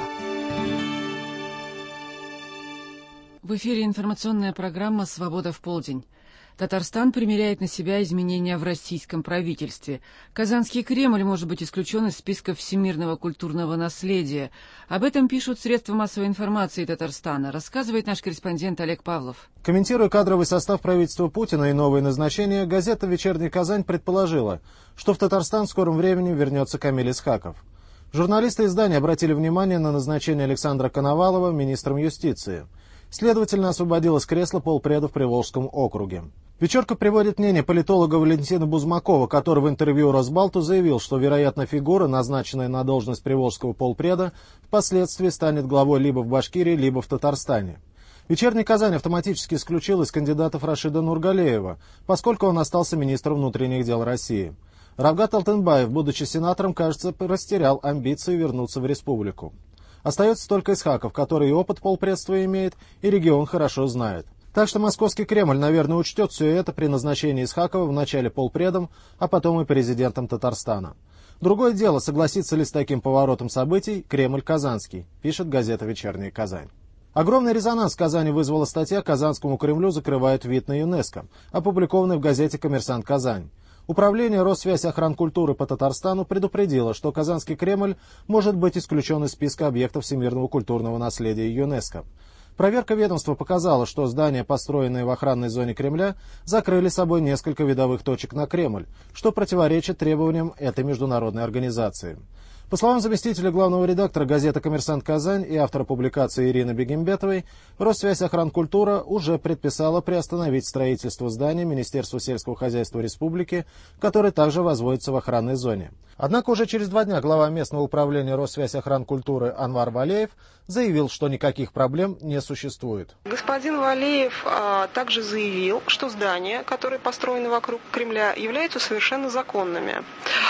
В эфире информационная программа «Свобода в полдень». Татарстан примеряет на себя изменения в российском правительстве. Казанский Кремль может быть исключен из списка всемирного культурного наследия. Об этом пишут средства массовой информации Татарстана, рассказывает наш корреспондент Олег Павлов. Комментируя кадровый состав правительства Путина и новые назначения, газета «Вечерний Казань» предположила, что в Татарстан в скором времени вернется Камиль Исхаков. Журналисты издания обратили внимание на назначение Александра Коновалова министром юстиции. Следовательно, освободилось кресло полпреда в Приволжском округе. «Вечерка» приводит мнение политолога Валентина Бузмакова, который в интервью «Росбалту» заявил, что, вероятно, фигура, назначенная на должность приволжского полпреда, впоследствии станет главой либо в Башкирии, либо в Татарстане. «Вечерний Казань» автоматически исключил из кандидатов Рашида Нургалеева, поскольку он остался министром внутренних дел России. Равгат Алтынбаев, будучи сенатором, кажется, растерял амбиции вернуться в республику. Остается только Исхаков, который и опыт полпредства имеет, и регион хорошо знает. Так что московский Кремль, наверное, учтет все это при назначении Исхакова вначале полпредом, а потом и президентом Татарстана. Другое дело, согласится ли с таким поворотом событий Кремль казанский, пишет газета «Вечерняя Казань». Огромный резонанс в Казани вызвала статья «Казанскому Кремлю закрывают вид на ЮНЕСКО», опубликованная в газете «Коммерсант Казань». Управление Россвязьохранкультуры по Татарстану предупредило, что Казанский Кремль может быть исключен из списка объектов всемирного культурного наследия ЮНЕСКО. Проверка ведомства показала, что здания, построенные в охранной зоне Кремля, закрыли собой несколько видовых точек на Кремль, что противоречит требованиям этой международной организации. По словам заместителя главного редактора газеты «Коммерсант Казань» и автора публикации Ирины Бегимбетовой, Россвязьохранкультура уже предписала приостановить строительство здания Министерства сельского хозяйства Республики, которое также возводится в охранной зоне. Однако уже через 2 дня глава местного управления Россвязьохранкультуры Анвар Валеев заявил, что никаких проблем не существует. Господин Валеев также заявил, что здания, которые построены вокруг Кремля, являются совершенно законными.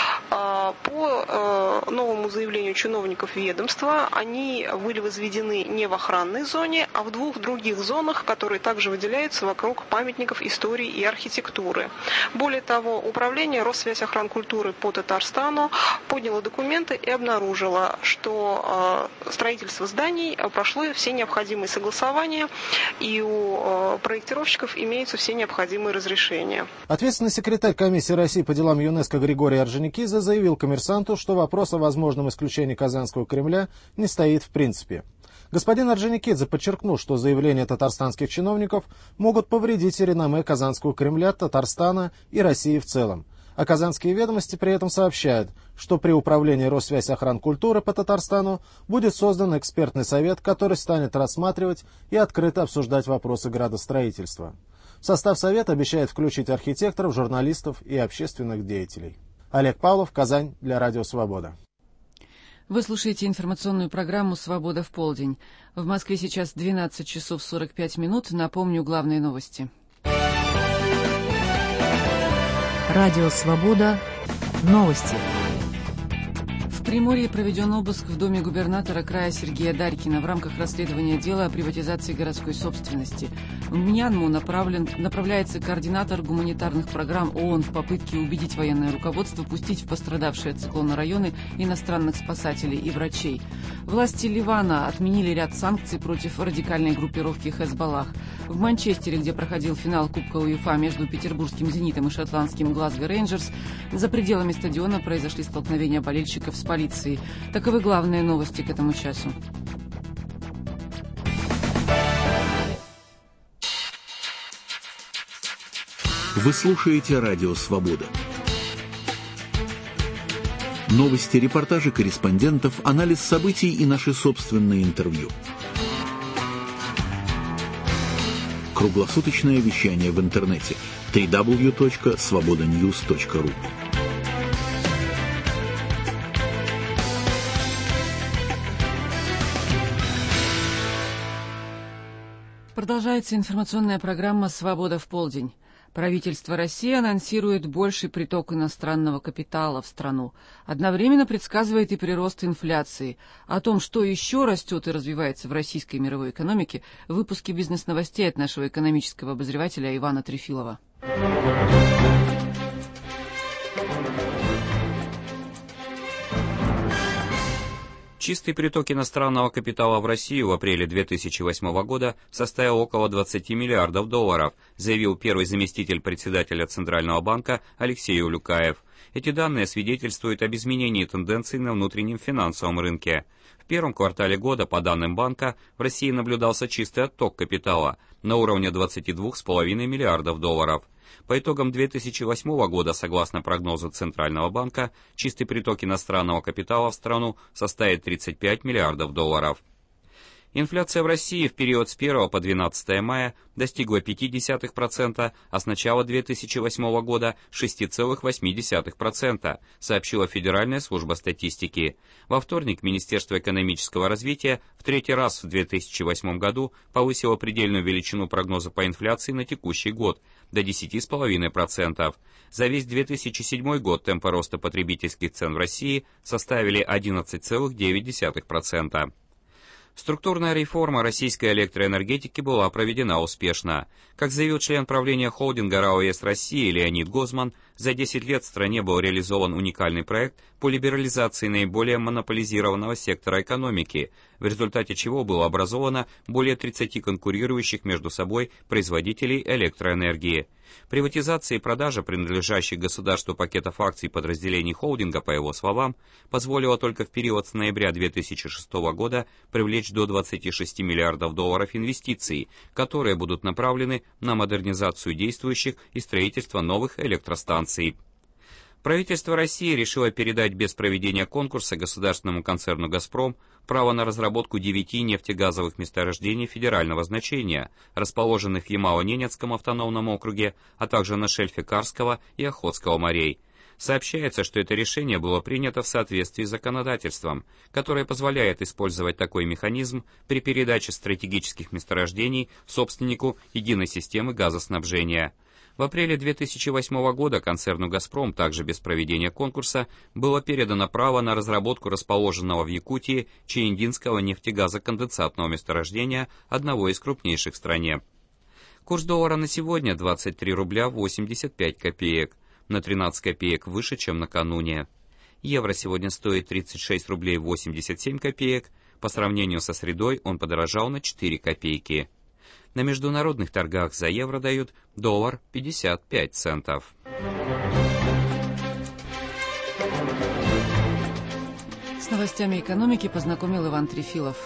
По новому заявлению чиновников ведомства, они были возведены не в охранной зоне, а в 2 других зонах, которые также выделяются вокруг памятников истории и архитектуры. Более того, управление Россвязьохранкультуры по Татарстану подняло документы и обнаружило, что строительство зданий прошло все необходимые согласования, и у проектировщиков имеются все необходимые разрешения. Ответственный секретарь комиссии России по делам ЮНЕСКО Григорий Орджоникидзе заявил «Коммерсанту», что вопрос о возможном исключении Казанского Кремля не стоит в принципе. Господин Орджоникидзе подчеркнул, что заявления татарстанских чиновников могут повредить реноме Казанского Кремля, Татарстана и России в целом. А казанские ведомости при этом сообщают, что при управлении Россвязьохранкультуры по Татарстану будет создан экспертный совет, который станет рассматривать и открыто обсуждать вопросы градостроительства. В состав совета обещает включить архитекторов, журналистов и общественных деятелей. Олег Павлов, Казань, для Радио Свобода. Вы слушаете информационную программу «Свобода в полдень». В Москве сейчас 12 часов 45 минут. Напомню главные новости. Радио «Свобода». Новости. В Приморье проведен обыск в доме губернатора края Сергея Дарькина в рамках расследования дела о приватизации городской собственности. В Мьянму направляется координатор гуманитарных программ ООН в попытке убедить военное руководство пустить в пострадавшие от циклона районы иностранных спасателей и врачей. Власти Ливана отменили ряд санкций против радикальной группировки Хезболлах. В Манчестере, где проходил финал Кубка УЕФА между петербургским «Зенитом» и шотландским «Глазго Рейнджерс», за пределами стадиона произошли столкновения болельщиков с полицией. Таковы главные новости к этому часу. Вы слушаете «Радио Свобода». Новости, репортажи корреспондентов, анализ событий и наши собственные интервью. Круглосуточное вещание в интернете www.svobodanews.ru. Продолжается информационная программа «Свобода в полдень». Правительство России анонсирует больший приток иностранного капитала в страну. Одновременно предсказывает и прирост инфляции. О том, что еще растет и развивается в российской и мировой экономике, в выпуске «Бизнес-новостей» от нашего экономического обозревателя Ивана Трефилова. Чистый приток иностранного капитала в Россию в апреле 2008 года составил около 20 миллиардов долларов, заявил первый заместитель председателя Центрального банка Алексей Улюкаев. Эти данные свидетельствуют об изменении тенденций на внутреннем финансовом рынке. В первом квартале года, по данным банка, в России наблюдался чистый отток капитала на уровне 22,5 миллиардов долларов. По итогам 2008 года, согласно прогнозу Центрального банка, чистый приток иностранного капитала в страну составит 35 миллиардов долларов. Инфляция в России в период с 1 по 12 мая достигла 0,5%, а с начала 2008 года 6,8%, сообщила Федеральная служба статистики. Во вторник Министерство экономического развития в третий раз в 2008 году повысило предельную величину прогноза по инфляции на текущий год до 10,5%. За весь 2007 год темпы роста потребительских цен в России составили 11,9%. Структурная реформа российской электроэнергетики была проведена успешно. Как заявил член правления холдинга РАО ЕС России Леонид Гозман, за 10 лет в стране был реализован уникальный проект по либерализации наиболее монополизированного сектора экономики, в результате чего было образовано более 30 конкурирующих между собой производителей электроэнергии. Приватизация и продажа принадлежащих государству пакетов акций подразделений холдинга, по его словам, позволила только в период с ноября 2006 года привлечь до 26 миллиардов долларов инвестиций, которые будут направлены на модернизацию действующих и строительство новых электростанций. Правительство России решило передать без проведения конкурса государственному концерну «Газпром» право на разработку 9 нефтегазовых месторождений федерального значения, расположенных в Ямало-Ненецком автономном округе, а также на шельфе Карского и Охотского морей. Сообщается, что это решение было принято в соответствии с законодательством, которое позволяет использовать такой механизм при передаче стратегических месторождений собственнику единой системы газоснабжения. В апреле 2008 года концерну «Газпром» также без проведения конкурса было передано право на разработку расположенного в Якутии Чаиндинского нефтегазоконденсатного месторождения, одного из крупнейших в стране. Курс доллара на сегодня 23 рубля 85 копеек, на 13 копеек выше, чем накануне. Евро сегодня стоит 36 рублей 87 копеек, по сравнению со средой он подорожал на 4 копейки. На международных торгах за евро дают доллар 55 центов. С новостями экономики познакомил Иван Трефилов.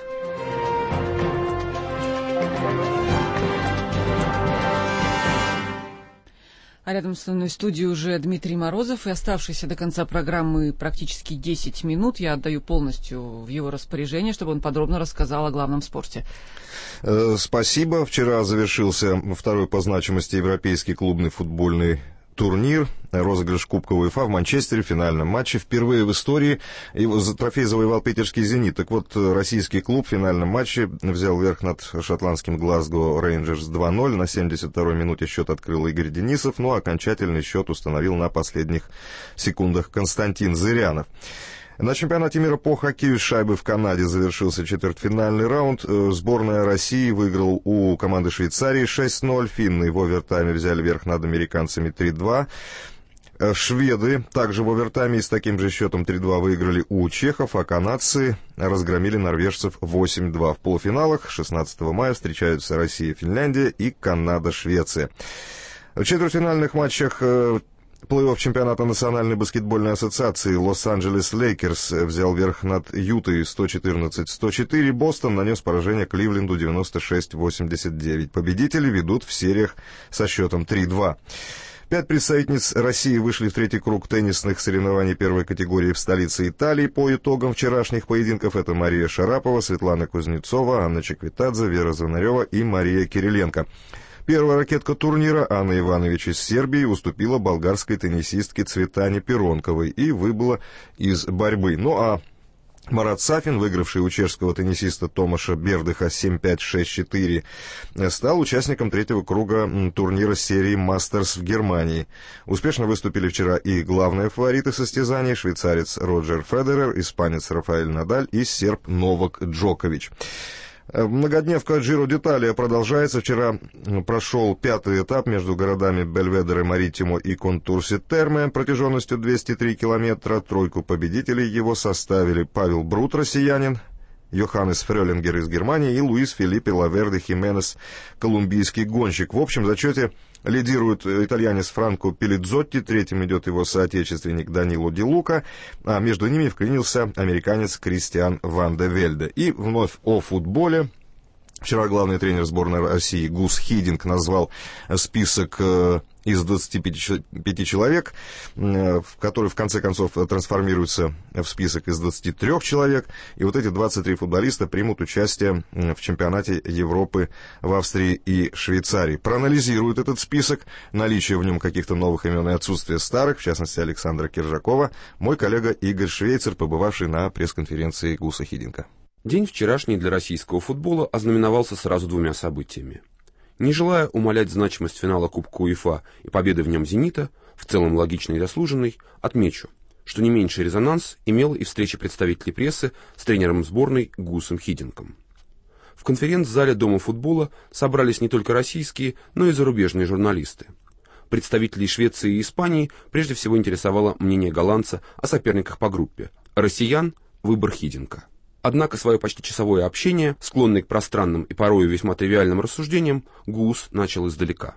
А рядом со мной в студии уже Дмитрий Морозов, и оставшиеся до конца программы практически 10 минут я отдаю полностью в его распоряжение, чтобы он подробно рассказал о главном спорте. Спасибо. Вчера завершился второй по значимости европейский клубный футбольный турнир, розыгрыш Кубка УЕФА в Манчестере в финальном матче. Впервые в истории трофей завоевал питерский «Зенит». Так вот, российский клуб в финальном матче взял верх над шотландским Глазго Рейнджерс 2-0. На 72-й минуте счет открыл Игорь Денисов, но окончательный счет установил на последних секундах Константин Зырянов. На чемпионате мира по хоккею с шайбой в Канаде завершился четвертьфинальный раунд. Сборная России выиграла у команды Швейцарии 6-0. Финны в овертайме взяли верх над американцами 3-2. Шведы также в овертайме и с таким же счетом 3-2 выиграли у чехов, а канадцы разгромили норвежцев 8-2. В полуфиналах 16 мая встречаются Россия, Финляндия и Канада, Швеция. В четвертьфинальных матчах плей-офф чемпионата Национальной баскетбольной ассоциации Лос-Анджелес Лейкерс взял верх над Ютой 114-104. Бостон нанес поражение Кливленду 96-89. Победители ведут в сериях со счетом 3-2. 5 представительниц России вышли в третий круг теннисных соревнований первой категории в столице Италии по итогам вчерашних поединков. Это Мария Шарапова, Светлана Кузнецова, Анна Чеквитадзе, Вера Звонарева и Мария Кириленко. Первая ракетка турнира Анна Иванович из Сербии уступила болгарской теннисистке Цветане Перонковой и выбыла из борьбы. Ну а Марат Сафин, выигравший у чешского теннисиста Томаша Бердыха 7-5-6-4, стал участником третьего круга турнира серии «Мастерс» в Германии. Успешно выступили вчера и главные фавориты состязаний: швейцарец Роджер Федерер, испанец Рафаэль Надаль и серб Новак Джокович. Многодневка Джиро d'Italia продолжается. Вчера прошел 5-й этап между городами Бельведере Маритимо и Контурси-Терме протяженностью 203 километра. Тройку победителей его составили Павел Брут, россиянин, Йоханнес Фрёлингер из Германии и Луис Филиппе Лаверде Хименес, колумбийский гонщик. В общем зачете лидирует итальянец Франко Пелидзотти, третьим идет его соотечественник Данило Ди Лука, а между ними вклинился американец Кристиан Ван де Вельде. И вновь о футболе. Вчера главный тренер сборной России Гус Хидинг назвал список из 25 человек, который в конце концов трансформируется в список из 23 человек. И вот эти 23 футболиста примут участие в чемпионате Европы в Австрии и Швейцарии. Проанализируют этот список, наличие в нем каких-то новых имен и отсутствие старых, в частности Александра Киржакова, мой коллега Игорь Швейцер, побывавший на пресс-конференции Гуса Хидинга. День вчерашний для российского футбола ознаменовался сразу двумя событиями. Не желая умалять значимость финала Кубка УЕФА и победы в нем «Зенита», в целом логичной и заслуженной, отмечу, что не меньший резонанс имела и встреча представителей прессы с тренером сборной Гусом Хидингом. В конференц-зале Дома футбола собрались не только российские, но и зарубежные журналисты. Представителей Швеции и Испании прежде всего интересовало мнение голландца о соперниках по группе, россиян – выбор Хидинга. Однако свое почти часовое общение, склонный к пространным и порою весьма тривиальным рассуждениям, Гус начал издалека.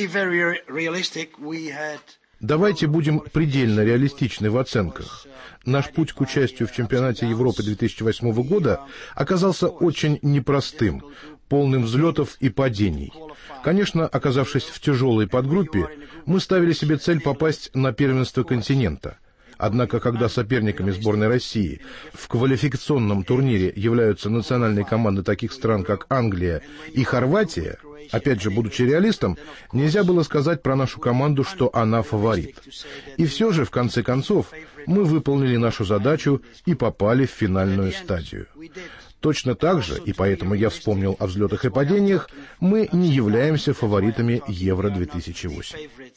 Давайте будем предельно реалистичны в оценках. Наш путь к участию в чемпионате Европы 2008 года оказался очень непростым, полным взлетов и падений. Конечно, оказавшись в тяжелой подгруппе, мы ставили себе цель попасть на первенство континента. Однако, когда соперниками сборной России в квалификационном турнире являются национальные команды таких стран, как Англия и Хорватия, опять же, будучи реалистом, нельзя было сказать про нашу команду, что она фаворит. И все же, в конце концов, мы выполнили нашу задачу и попали в финальную стадию. Точно так же, и поэтому я вспомнил о взлетах и падениях, мы не являемся фаворитами Евро-2008.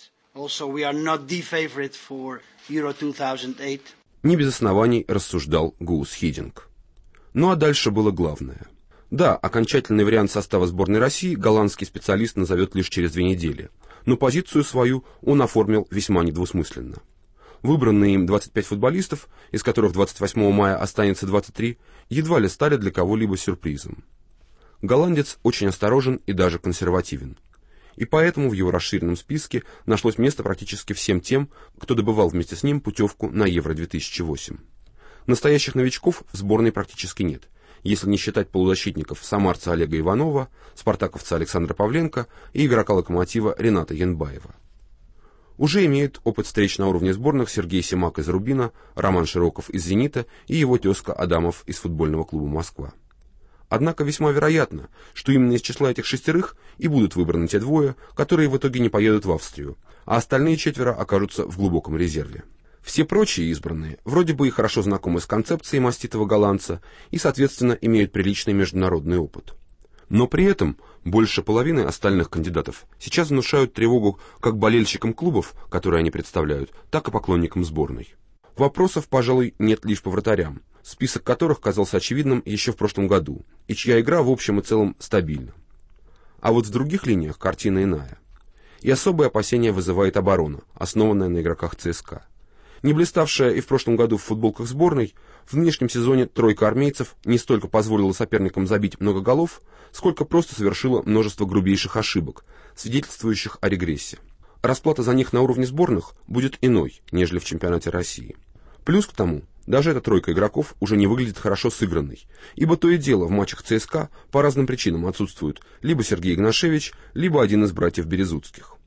Не без оснований рассуждал Гус Хидинг. Ну а дальше было главное. Да, окончательный вариант состава сборной России голландский специалист назовет лишь через 2 недели, но позицию свою он оформил весьма недвусмысленно. Выбранные им 25 футболистов, из которых 28 мая останется 23, едва ли стали для кого-либо сюрпризом. Голландец очень осторожен и даже консервативен. И поэтому в его расширенном списке нашлось место практически всем тем, кто добывал вместе с ним путевку на Евро-2008. Настоящих новичков в сборной практически нет, если не считать полузащитников самарца Олега Иванова, спартаковца Александра Павленко и игрока «Локомотива» Рената Янбаева. Уже имеют опыт встреч на уровне сборных Сергей Симак из «Рубина», Роман Широков из «Зенита» и его тезка Адамов из футбольного клуба «Москва». Однако весьма вероятно, что именно из числа этих 6 и будут выбраны те 2, которые в итоге не поедут в Австрию, а остальные 4 окажутся в глубоком резерве. Все прочие избранные вроде бы и хорошо знакомы с концепцией маститого голландца и, соответственно, имеют приличный международный опыт. Но при этом больше половины остальных кандидатов сейчас внушают тревогу как болельщикам клубов, которые они представляют, так и поклонникам сборной. Вопросов, пожалуй, нет лишь по вратарям, список которых казался очевидным еще в прошлом году, и чья игра в общем и целом стабильна. А вот в других линиях картина иная. И особое опасение вызывает оборона, основанная на игроках ЦСКА. Не блиставшая и в прошлом году в футболках сборной, в нынешнем сезоне тройка армейцев не столько позволила соперникам забить много голов, сколько просто совершила множество грубейших ошибок, свидетельствующих о регрессе. Расплата за них на уровне сборных будет иной, нежели в чемпионате России. Плюс к тому, даже эта тройка игроков уже не выглядит хорошо сыгранной, ибо то и дело в матчах ЦСКА по разным причинам отсутствуют либо Сергей Игнашевич, либо один из братьев Березутских.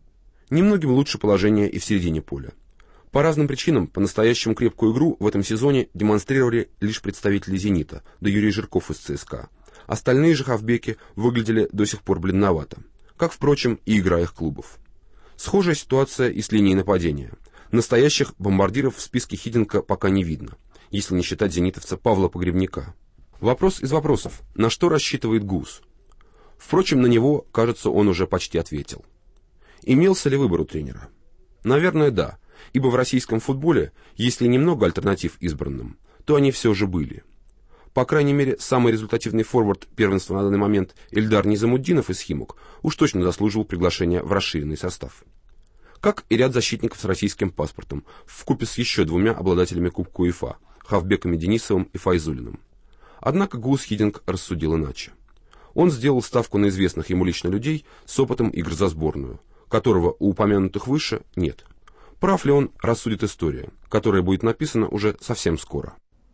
Немногим лучше положение и в середине поля. По разным причинам по-настоящему крепкую игру в этом сезоне демонстрировали лишь представители «Зенита», да Юрий Жирков из ЦСКА. Остальные же хавбеки выглядели до сих пор бледновато, как, впрочем, и игра их клубов. Схожая ситуация и с линией нападения. Настоящих бомбардиров в списке Хидинка пока не видно, если не считать зенитовца Павла Погребняка. Вопрос из вопросов: на что рассчитывает ГУС? Впрочем, на него, кажется, он уже почти ответил. Имелся ли выбор у тренера? Наверное, да, ибо в российском футболе, если немного альтернатив избранным, то они все же были. По крайней мере, самый результативный форвард первенства на данный момент Эльдар Низамутдинов из «Химок» уж точно заслуживал приглашения в расширенный состав. Как и ряд защитников с российским паспортом, вкупе с еще двумя обладателями Кубка УЕФА, хавбеками Денисовым и Файзулиным. Однако ГУС Хидинк рассудил иначе. Он сделал ставку на известных ему лично людей с опытом игр за сборную, которого у упомянутых выше нет. Прав ли он, рассудит история, которая будет написана уже совсем скоро.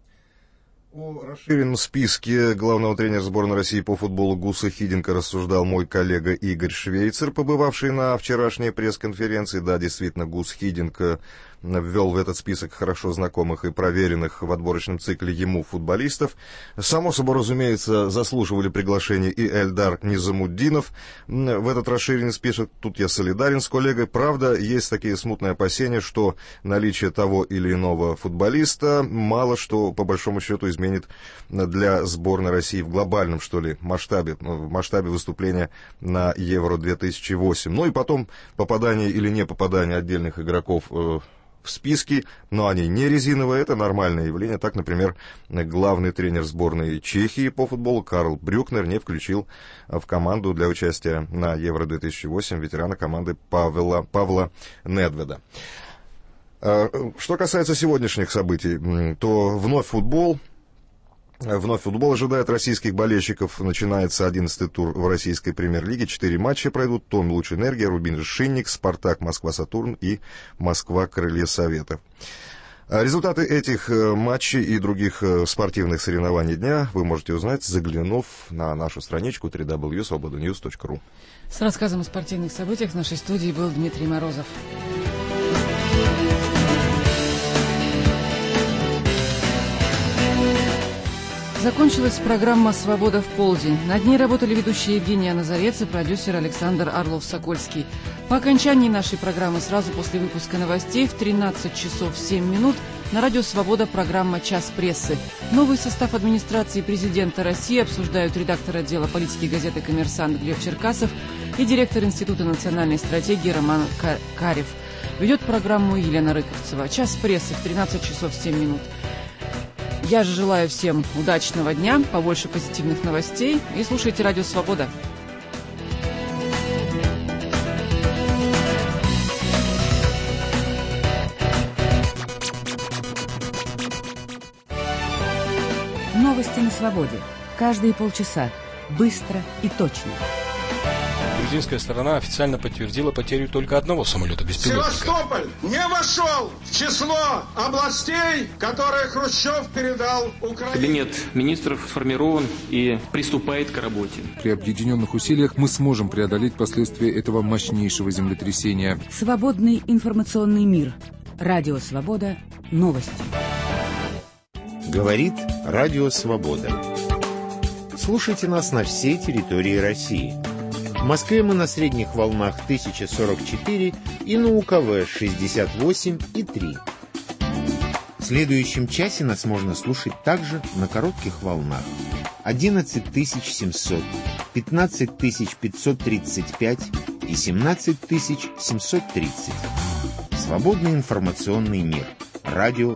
О расширенном списке главного тренера сборной России по футболу ГУСа Хидинка рассуждал мой коллега Игорь Швейцер, побывавший на вчерашней пресс-конференции. Да, действительно, ГУС Хидинка ввел в этот список хорошо знакомых и проверенных в отборочном цикле ему футболистов. Само собой, разумеется, заслуживали приглашения и Эльдар Низамутдинов в этот расширенный список. Тут я солидарен с коллегой. Правда, есть такие смутные опасения, что наличие того или иного футболиста мало что, по большому счету, изменит для сборной России в глобальном, что ли, масштабе, в масштабе выступления на Евро-2008. Ну и потом попадание или не попадание отдельных игроков в списки, но они не резиновые, это нормальное явление. Так, например, главный тренер сборной Чехии по футболу Карл Брюкнер не включил в команду для участия на Евро-2008 ветерана команды Павла Недведа. Что касается сегодняшних событий, то вновь футбол ожидает российских болельщиков. Начинается 11-й тур в российской премьер-лиге. 4 матча пройдут. Том Луч-Энергия, Рубин Шинник, Спартак, Москва-Сатурн и Москва-Крылья Советов. Результаты этих матчей и других спортивных соревнований дня вы можете узнать, заглянув на нашу страничку www.svobodanews.ru. С рассказом о спортивных событиях в нашей студии был Дмитрий Морозов. Закончилась программа «Свобода в полдень». Над ней работали ведущие Евгения Назарец и продюсер Александр Орлов-Сокольский. По окончании нашей программы сразу после выпуска новостей в 13 часов 7 минут на радио «Свобода» программа «Час прессы». Новый состав администрации президента России обсуждают редактор отдела политики газеты «Коммерсант» Глеб Черкасов и директор Института национальной стратегии Роман Карев. Ведет программу Елена Рыковцева. «Час прессы» в 13 часов 7 минут. Я же желаю всем удачного дня, побольше позитивных новостей и слушайте Радио Свобода. Новости на свободе. Каждые полчаса. Быстро и точно. Грузинская сторона официально подтвердила потерю только одного самолета-беспилотника. Севастополь не вошел в число областей, которые Хрущев передал Украине. Кабинет министров сформирован и приступает к работе. При объединенных усилиях мы сможем преодолеть последствия этого мощнейшего землетрясения. Свободный информационный мир. Радио Свобода. Новости. Говорит Радио Свобода. Слушайте нас на всей территории России. В Москве мы на средних волнах 1044 и на УКВ 68,3. В следующем часе нас можно слушать также на коротких волнах 11700, 15535 и 17730. Свободный информационный мир. Радио